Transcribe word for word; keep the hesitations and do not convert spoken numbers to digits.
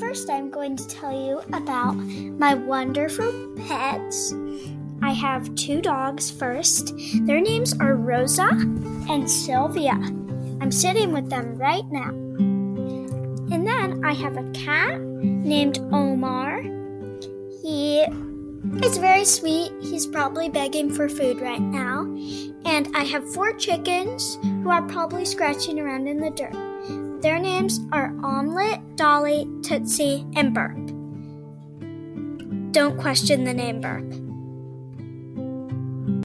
first, I'm going to tell you about my wonderful pets. I have two dogs first. Their names are Rosa and Sylvia. I'm sitting with them right now. And then I have a cat named Omar. He is very sweet. He's probably begging for food right now. And I have four chickens who are probably scratching around in the dirt. Their names are Omelette, Dolly, Tootsie, and Burp. Don't question the name Burp.